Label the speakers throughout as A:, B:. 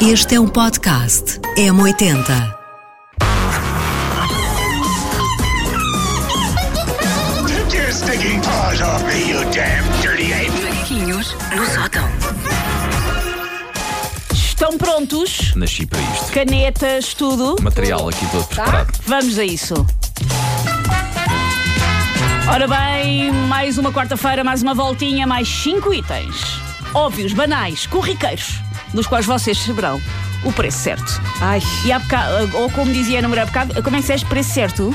A: Este é um podcast M80.
B: Take your stinking paws off me, you damn dirty ape!
A: Macaquinhos no sótão.
C: Estão prontos?
D: Nasci para isto.
C: Canetas, tudo?
D: Material aqui todo preparado.
C: Vamos a isso. Ora bem, mais uma quarta-feira, mais uma voltinha, mais 5 itens. Óbvios, banais, corriqueiros, dos quais vocês saberão o preço certo.
E: Ai.
C: E há bocado, ou como dizia a namorada há bocado, como é que disseste preço certo?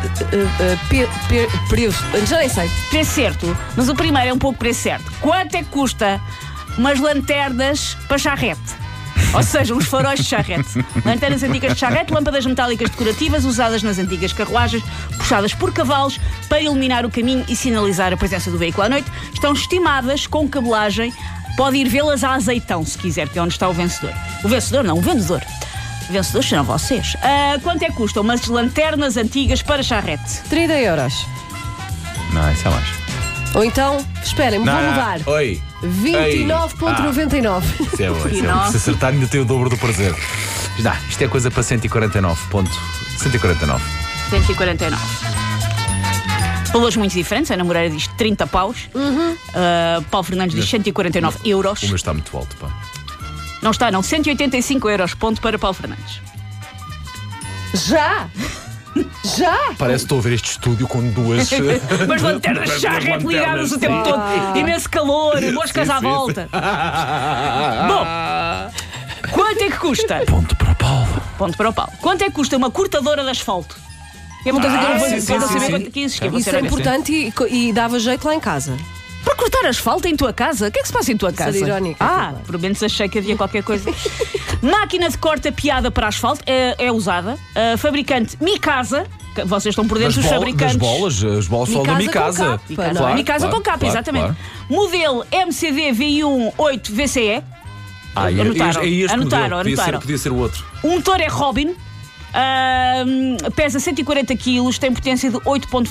E: Já nem sei.
C: Preço certo, mas o primeiro é um pouco preço certo. Quanto é que custa umas lanternas para charrete? Ou seja, uns faróis de charrete. Lanternas antigas de charrete, lâmpadas metálicas decorativas usadas nas antigas carruagens, puxadas por cavalos para iluminar o caminho e sinalizar a presença do veículo à noite. Estão estimadas com cabelagem. Pode ir vê-las a Azeitão, se quiser, que é onde está o vencedor. O vencedor não, o vendedor. Vencedores serão vocês. Quanto é que custam umas lanternas antigas para charrete?
E: 30 euros.
D: Não, isso é mais.
E: Ou então, esperem, vou mudar.
D: Oi.
E: 29,99.
D: Isso é bom, isso é bom.
C: Nossa.
D: Se acertar ainda tem o dobro do prazer. Isto é coisa para 149. 149.
C: 149. Valores muito diferentes. A namoreira diz 30 paus. Paulo Fernandes diz 149 euros.
D: O meu está muito alto, pá.
C: Não está, não. 185 euros. Ponto para Paulo Fernandes.
E: Já?
D: Parece que estou a ver este estúdio com duas.
C: Mas lanternas de charrete ligadas o tempo todo. Imenso calor, moscas à volta. Bom, quanto é que custa?
D: Ponto para o Paulo.
C: Ponto para o Paulo. Quanto é que custa uma cortadora de asfalto? É uma coisa que eu não vou
D: sim,
C: saber
D: sim.
C: quanto que isso
E: Isso é importante e dava jeito lá em casa.
C: Para cortar asfalto em tua casa? O que é que se passa em tua casa?
E: irónica, claro.
C: Por menos achei que havia qualquer coisa. Máquina de corta piada para asfalto é usada. Fabricante Mikasa. Vocês estão por dentro dos fabricantes.
D: As bolas só da
E: Mikasa
D: Mikasa.
E: com capa, não é?
C: Mikasa com capa, exatamente.
D: Claro.
C: Modelo MCD VI1 8 VCE. Anotaram.
D: Podia ser o outro.
C: O motor é Robin. Pesa 140 kg, tem potência de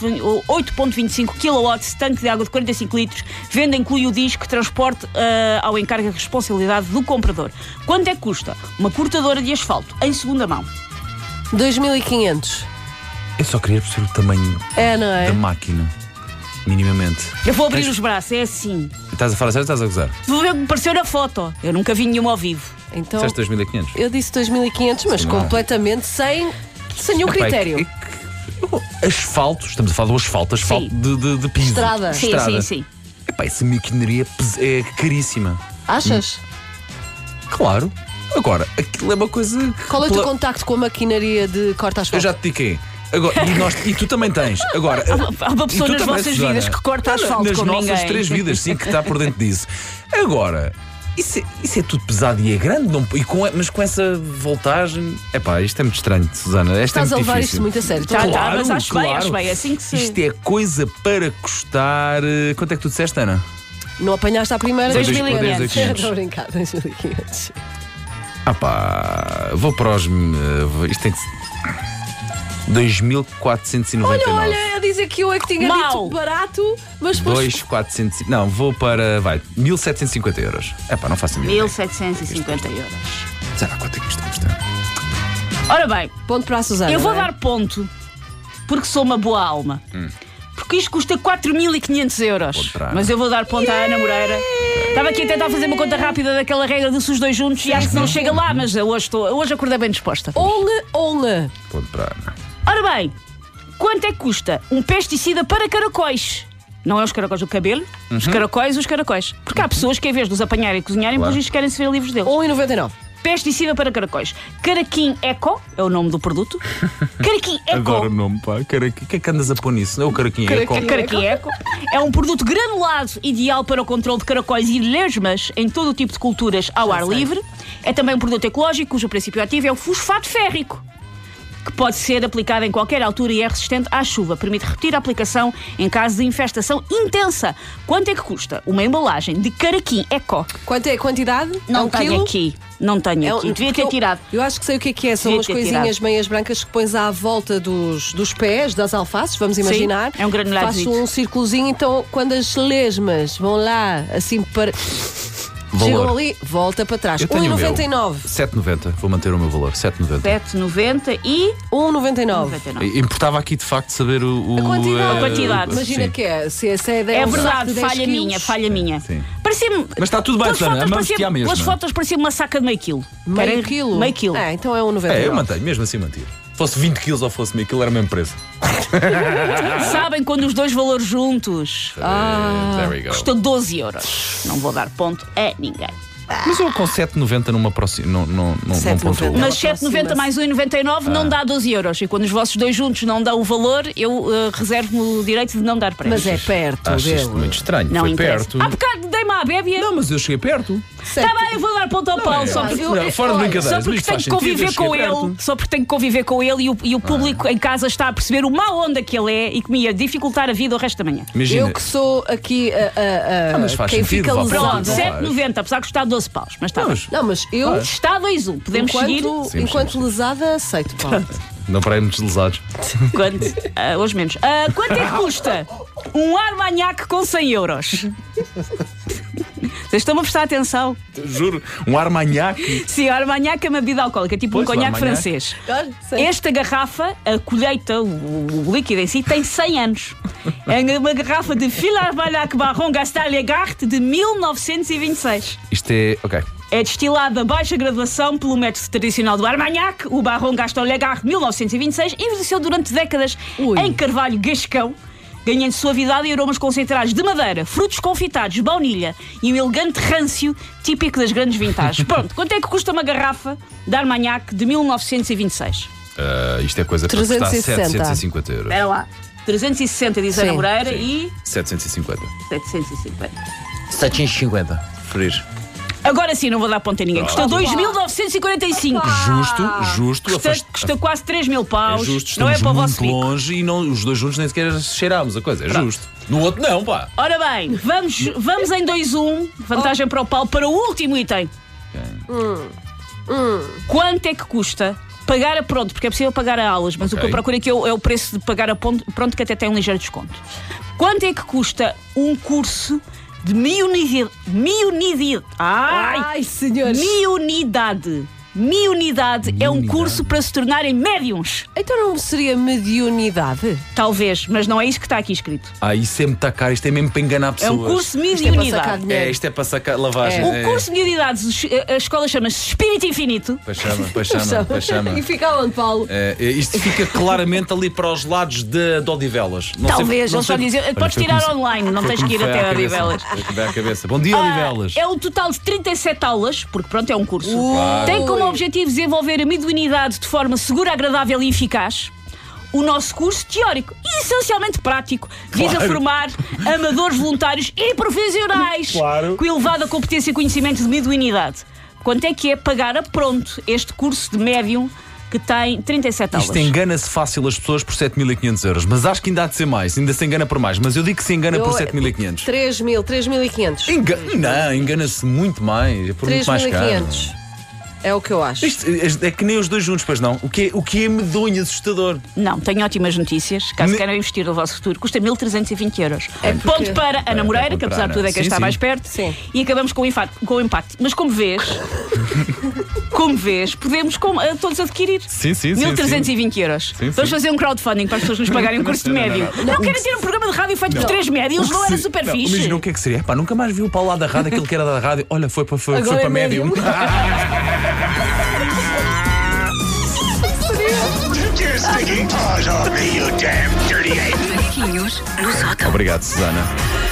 C: 8.25 kW, tanque de água de 45 litros. Venda inclui o disco, transporte ao encargo e responsabilidade do comprador. Quanto é que custa uma cortadora de asfalto em segunda mão?
E: 2.500.
D: Eu só queria perceber o tamanho
E: É, não é?
D: da máquina. Minimamente.
C: Eu vou abrir os braços, é assim.
D: Estás a falar sério ou estás a gozar?
C: Vou ver o que me pareceu na foto. Eu nunca vi nenhuma ao vivo.
E: Então,
D: Disseste 2.500.
E: eu disse 2.500, mas
D: Sim, não.
E: completamente sem nenhum
D: Epá,
E: critério.
D: Asfalto, estamos a falar do asfalto
C: Sim.
D: de piso.
E: Estrada.
C: Sim.
D: Epá, essa maquinaria é caríssima.
E: Achas?
D: Claro. Agora, aquilo é uma coisa.
E: Qual é o teu contacto com a maquinaria de corta
D: Eu
E: asfalto?
D: já te digo. Agora, e tu também tens. Agora,
C: Há uma pessoa
D: e tu
C: nas
D: também,
C: vossas
D: Susana.
C: vidas que corta asfalto
D: nas
C: como
D: nossas
C: ninguém.
D: 3 vidas, sim, que está por dentro disso. Agora, isso é tudo pesado e é grande, mas com essa voltagem. Epá, isto é muito estranho, Susana.
E: Estás a levar isto muito a sério.
C: Tá,
D: Claro,
C: mas acho bem, assim que se.
D: Isto é coisa para custar. Quanto é que tu disseste, Ana?
E: Não apanhaste à primeira?
C: 2.500.
E: Estou a brincar, 2.500.
D: Ah pá, vou para os. Isto tem que ser. 2.499.
E: Olha, a dizer que eu é que tinha
C: Mau.
E: dito barato, mas depois
D: 2.400. Não, vou para. 1.750 euros. É pá, não faço a mínima.
C: 1.750 euros.
D: Sei lá quanto é que isto custa.
C: Ora bem,
E: ponto para a Susana.
C: eu vou
E: não é?
C: dar ponto porque sou uma boa alma. Porque isto custa 4.500 euros.
D: Ponto para a Ana.
C: Mas eu vou dar ponto à Ana Moreira. Estava aqui a tentar fazer uma conta rápida daquela regra de se os dois juntos e acho que não chega lá, mas eu hoje acordei bem disposta.
E: Onle.
D: Ponto para a Ana.
C: Ora bem, quanto é que custa um pesticida para caracóis? Não é os caracóis do cabelo, os caracóis. Porque há pessoas que, em vez de os apanharem e cozinharem,
D: Claro.
C: depois querem se ver livres deles.
E: 1,99.
C: Pesticida para caracóis. Caraquim Eco é o nome do produto. Caraquim Eco.
D: Adoro o nome, pá. O que é que andas a pôr nisso? Não é o caraquinho eco?
C: Caraquim Eco é um produto granulado ideal para o controle de caracóis e lesmas em todo o tipo de culturas ao ar livre. É também um produto ecológico cujo princípio ativo é o fosfato férrico, que pode ser aplicado em qualquer altura e é resistente à chuva. Permite repetir a aplicação em caso de infestação intensa. Quanto é que custa uma embalagem de Caraquim Eco?
E: Quanto é a quantidade?
C: Não
E: É um
C: tenho
E: quilo?
C: aqui. Não tenho aqui. Devia ter tirado.
E: Eu acho que sei o que é. São
C: Devia
E: umas
C: ter
E: coisinhas
C: tirado.
E: meias brancas que pões à volta dos pés, das alfaces, vamos imaginar.
C: é um granulado.
E: Faço um círculozinho, então quando as lesmas vão lá, assim para... Chegam ali, volta para trás.
D: Eu tenho o meu.
E: 1,99.
D: 7,90. Vou manter o meu valor. 7,90.
C: 7,90 e
E: 1,99.
C: 99.
D: Importava aqui de facto saber o.
E: A quantidade.
C: A quantidade.
E: Imagina
D: sim.
E: que é, se essa ideia
C: É
E: um saco
C: verdade,
E: de 10
C: falha
E: quilos,
C: minha, falha minha.
D: Sim.
C: Parecia-me.
D: Mas está tudo bem,
C: pelas
D: Susana,
C: fotos
D: a mão-te à mesma.
C: pelas fotos parecia uma saca de meio quilo.
E: Meio
C: Querem?
E: quilo?
C: Meio quilo.
E: Então é 1,99.
D: É, eu mantenho, mesmo assim mantive. Fosse 20 quilos ou fosse meio quilo, era a mesma preço.
C: Sabem quando os dois valores juntos
D: There we go.
C: custam 12 euros. Não vou dar ponto a ninguém.
D: Mas eu com 7,90 numa próxima. Não
E: 7,90.
D: pontuo.
C: Mas
E: aproxima-se.
C: 7,90 mais 1,99 não dá 12 euros. E quando os vossos dois juntos não dão o valor, eu reservo-me o direito de não dar prémios.
E: Mas é perto
D: Acho
E: dele.
D: isto muito estranho.
C: Não
D: Foi
C: interessa.
D: perto.
C: Há bocado dei-me à bébia.
D: Não, mas eu cheguei perto.
C: Está bem, eu vou dar ponto ao Paulo. Só porque,
D: Não, fora de brincadeiras,
C: só
D: mas
C: porque
D: isto
C: tenho
D: faz
C: que
D: sentido,
C: conviver
D: eu cheguei
C: com ele.
D: perto.
C: Só porque tenho que conviver com ele e o público em casa está a perceber o má onda que ele é e que me ia dificultar a vida o resto da manhã.
D: Imagina.
E: Eu que sou aqui
D: mas faz
E: quem
D: sentido,
E: fica
D: vá,
E: lesado.
C: Pronto,
D: Claro.
C: 7,90, apesar de custar 12 paus. Mas está bem.
E: Não, mas eu,
C: Está 2-1. Podemos seguir
E: enquanto lesada, aceito, Paulo.
D: Não para aí muitos lesados.
C: hoje menos. Quanto é que custa um Armagnac com 100 euros? Vocês estão a prestar atenção?
D: Juro. Um Armagnac.
C: Sim, Armagnac é uma bebida alcoólica, tipo
D: Pois,
C: um
D: o
C: conhaque
D: Armagnac.
C: francês.
E: Sim.
C: Esta garrafa, a colheita, o líquido em si, tem 100 anos. É uma garrafa de Fil Armagnac Baron Gastal-Legard de 1926.
D: Isto é. Ok.
C: É destilada a baixa graduação pelo método tradicional do Armagnac, o Baron Gaston-Legard de 1926, e envelheceu durante décadas em carvalho gascão, ganhando suavidade e aromas concentrados de madeira, frutos confitados, baunilha e um elegante râncio típico das grandes vintagens. Pronto, quanto é que custa uma garrafa de Armagnac de 1926?
D: Isto é coisa para custar
E: 360.
D: 750 euros.
C: Espera lá. 360 diz Ana
E: Sim,
C: Moreira
D: sim.
C: e
D: 750.
C: 750.
D: 750. Preferir.
C: Agora sim, não vou dar ponta a ninguém. Custa 2.945.
D: Justo.
C: Custa quase 3 mil paus.
D: É justo,
C: não é
D: estamos
C: para o vosso
D: muito
C: bico.
D: longe e não, os dois juntos nem sequer cheirámos a coisa. É justo. No outro não, pá.
C: Ora bem, vamos em 2-1. Vantagem para o Paulo para o último item. Quanto é que custa pagar a pronto? Porque é possível pagar a aulas, mas o que eu procuro aqui é o preço de pagar a pronto, que até tem um ligeiro desconto. Quanto é que custa um curso de Miunidade?
E: Ai, senhores.
C: Miunidade é um curso para se tornarem médiums.
E: Então não seria mediunidade?
C: Talvez, mas não é isso que está aqui escrito.
D: Isso é muito caro. Isto é mesmo para enganar
C: É
D: pessoas.
C: um curso de
E: Isto é para sacar
C: mediunidade.
E: dinheiro.
D: Isto é para sacar lavagem.
C: O curso de mediunidade, a escola chama-se Espírito Infinito.
D: Pois chama.
E: E fica onde, Paulo?
D: Isto fica claramente ali para os lados de Odivelas. Não
C: Talvez,
D: sei,
C: eles só dizem.
D: Olha,
C: Podes
D: foi
C: tirar
D: como se-
C: online, não
D: foi
C: tens
D: como
C: que ir
D: foi
C: até
D: à
C: a
D: cabeça.
C: Odivelas.
D: Foi como veio à cabeça. Bom dia, Odivelas.
C: É um total de 37 aulas, porque pronto, é um curso.
E: Ui.
C: Tem como objetivo desenvolver a mediunidade de forma segura, agradável e eficaz. O nosso curso teórico e essencialmente prático visa formar amadores voluntários e profissionais com elevada competência e conhecimento de mediunidade. Quanto é que é pagar a pronto este curso de médium que tem 37 aulas?
D: Isto engana-se fácil as pessoas por 7.500 euros, mas acho que ainda há de ser mais, ainda se engana por mais, mas eu digo que se engana por 7.500.
E: 3.500.
D: Não, engana-se muito mais, é por muito mais caro.
E: 3.500. É o que eu acho.
D: Isto é que nem os dois juntos, pois não? O que é medonho, assustador.
C: Não, tenho ótimas notícias. Caso queiram investir no vosso futuro, custa 1.320 euros. Ponto para Ana Moreira, que apesar de tudo é quem
D: Sim,
C: está
D: sim.
C: mais perto.
E: Sim.
C: E acabamos com o empate. Mas como vês, podemos todos adquirir.
D: Sim.
C: 1.320 euros.
D: Sim,
C: Vamos
D: sim.
C: fazer um crowdfunding para as pessoas nos pagarem um curso de médio. Não querem ter um programa de rádio feito por 3 médios? Não era super fixe?
D: Imagina o que é que seria. Epá, nunca mais vi o Paulo lá da rádio, aquele que era da rádio. Olha, foi para
E: Agora é
D: médium.
B: Take your stinking paws off me, you damn dirty ape!
A: Macaquinhos no sótão.
D: Obrigado, Susana.